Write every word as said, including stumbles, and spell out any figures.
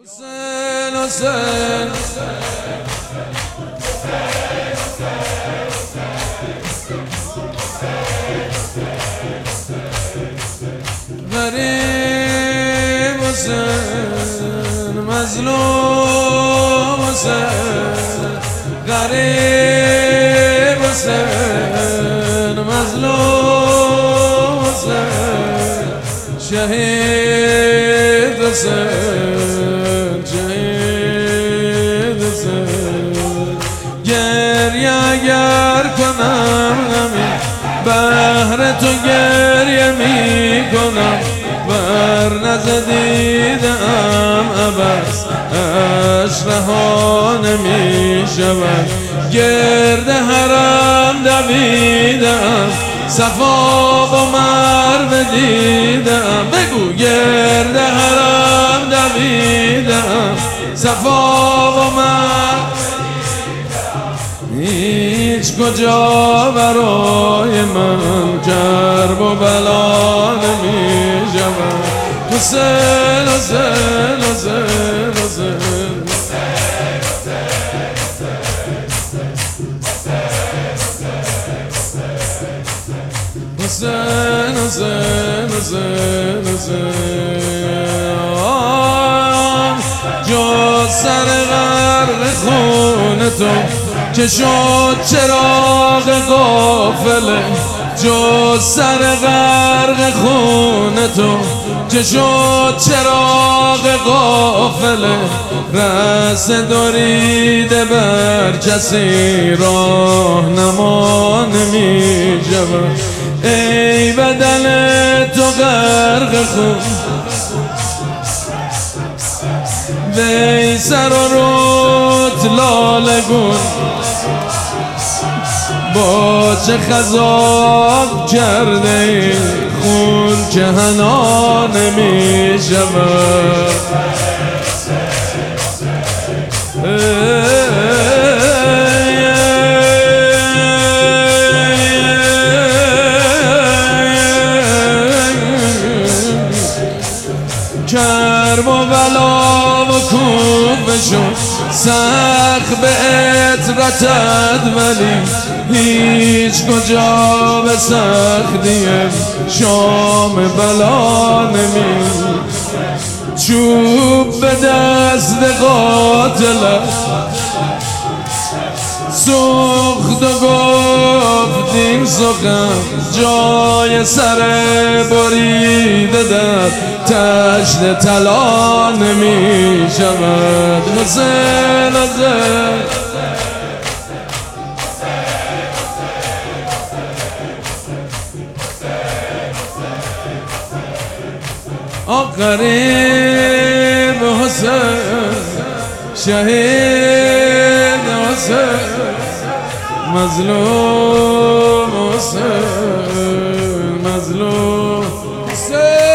حسین حسین غریب حسین مظلوم حسین غریب حسین مظلوم حسین شهید حسین شهید حسین گریه اگر کنم همین بهر تو گریه می کنم بر نزدیدم عباس اش رها نمی شود گرد حرم دویدم صفا و مروه دیدم بگو گرد حرم دویدم صفا و مروه هیچ کجا برای من کرب و بلا نمی شود حسین حسین حسین حسین حسین حسین حسین حسین جو سر غرق خون تو که شد چراغ قافله جو سر غرق خون تو که شد چراغ قافله رس دوریده بر کسی راهنما نمی شود ای بدن تو غرق خون وی سر و رود لاله گون با چه خضاب کرده ای خون که حنا نمی شود کرب و بلا و کوفه شد سخت به عطرتت ولی هیچ کجا به سختی شام بلا نمی چوب به دست قاتلت سوخت و گفت این سخن جای سر بریده در تشت طلا نمی شود حسین حسین آخرین حسین شهید حسین مظلوم حسین مظلوم حسین